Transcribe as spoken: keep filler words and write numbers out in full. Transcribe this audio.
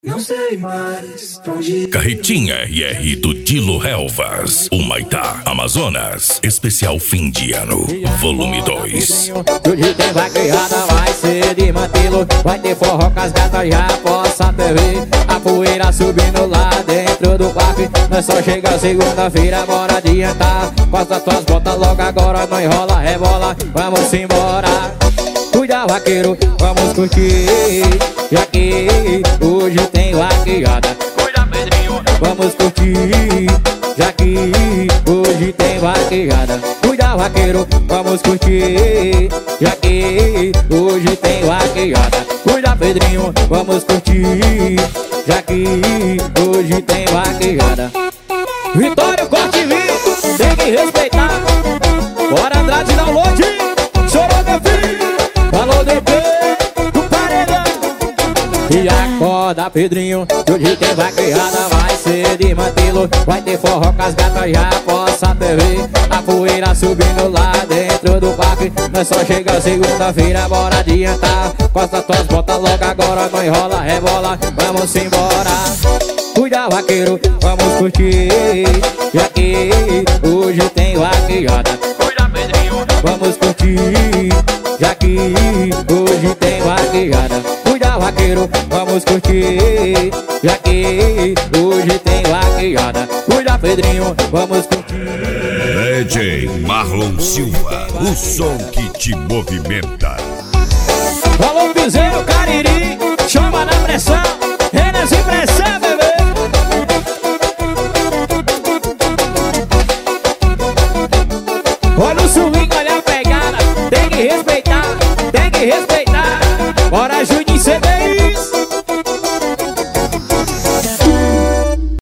Não sei mais pra onde ir. Carretinha R R do Dilo Helvas, Humaitá, Amazonas. Especial fim de ano, volume dois. Hoje tem vaquejada, vai ser de Mantilo. Vai ter forró com as gatas, já possa T V. A poeira subindo lá dentro do parque. Nós só chega segunda-feira, bora adiantar. Passa tuas botas logo agora, não enrola, rebola. Vamos embora. Cuida, vaqueiro, vamos curtir. Já que hoje tem vaquejada. Cuida, Pedrinho, vamos curtir. Já que hoje tem vaquejada. Cuida, vaqueiro, vamos curtir. Já que hoje tem vaquejada. Cuida, Pedrinho, vamos curtir. Já que hoje tem vaquejada. Vitório, corte e vinho, tem que respeitar. Bora, Andrade, download. Chorou, meu filho. Falou de quê? Do paredão. E acorda, Pedrinho, que hoje tem vaquejada. Vai ser de Mantilo. Vai ter forró com as gatas, já possa T V. A poeira subindo lá dentro do parque. Nós só chega segunda-feira, bora adiantar. Costa tuas botas logo agora, não enrola, rebola. Vamos embora. Cuida, vaqueiro, vamos curtir. Já que hoje tem vaquejada. Cuida, Pedrinho, vamos curtir. Já que hoje tem vaquejada. Cuida, vaqueiro, vamos curtir. Já que hoje tem vaquejada. Cuida, Pedrinho, vamos curtir. D J Marlon Silva, o som que te movimenta. Falou, piseiro, Cariri, chama na pressão.